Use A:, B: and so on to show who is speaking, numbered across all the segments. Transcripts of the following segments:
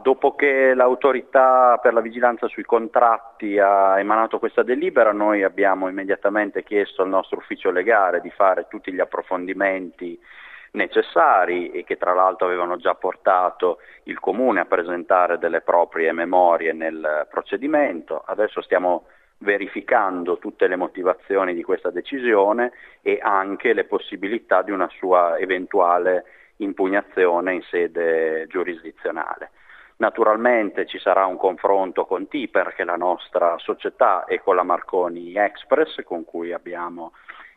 A: dopo che l'autorità per la vigilanza sui contratti ha emanato questa delibera, noi abbiamo immediatamente chiesto al nostro ufficio legale di fare tutti gli approfondimenti necessari e che tra l'altro avevano già portato il Comune a presentare delle proprie memorie nel procedimento. Adesso stiamo verificando tutte le motivazioni di questa decisione e anche le possibilità di una sua eventuale impugnazione in sede giurisdizionale. Naturalmente ci sarà un confronto con Tiper, che è la nostra società, e con la Marconi Express, con cui abbiamo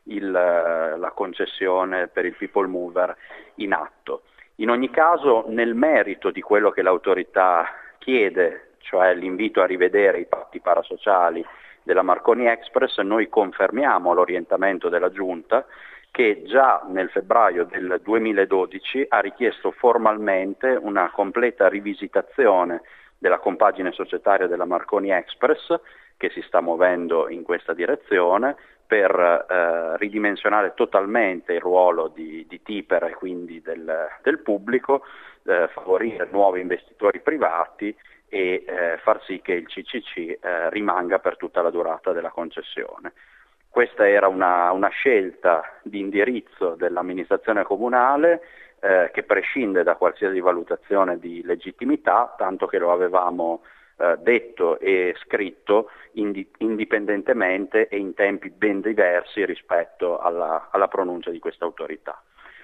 A: la concessione per il People Mover in atto. In ogni caso, nel merito di quello che l'autorità chiede, cioè l'invito a rivedere i patti parasociali della Marconi Express, noi confermiamo l'orientamento della Giunta, che già nel febbraio del 2012 ha richiesto formalmente una completa rivisitazione della compagine societaria della Marconi Express, che si sta muovendo in questa direzione, per ridimensionare totalmente il ruolo di Tiper e quindi del pubblico, favorire nuovi investitori privati e far sì che il CCC rimanga per tutta la durata della concessione. Questa era una scelta di indirizzo dell'amministrazione comunale che prescinde da qualsiasi valutazione di legittimità, tanto che lo avevamo detto e scritto indipendentemente e in tempi ben diversi rispetto alla pronuncia di questa autorità.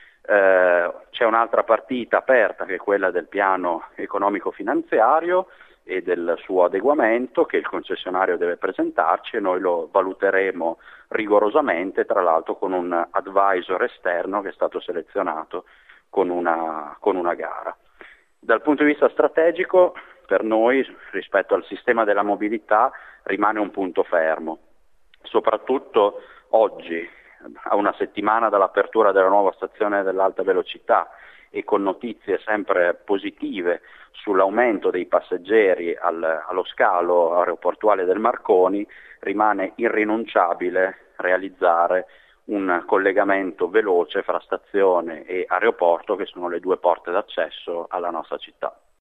A: C'è un'altra partita aperta, che è quella del piano economico-finanziario e del suo adeguamento, che il concessionario deve presentarci, e noi lo valuteremo rigorosamente, tra l'altro con un advisor esterno che è stato selezionato con una gara. Dal punto di vista strategico, per noi, rispetto al sistema della mobilità, rimane un punto fermo. Soprattutto oggi, a una settimana dall'apertura della nuova stazione dell'alta velocità e con notizie sempre positive sull'aumento dei passeggeri allo scalo aeroportuale del Marconi, rimane irrinunciabile realizzare un collegamento veloce fra stazione e aeroporto, che sono le due porte d'accesso alla nostra città.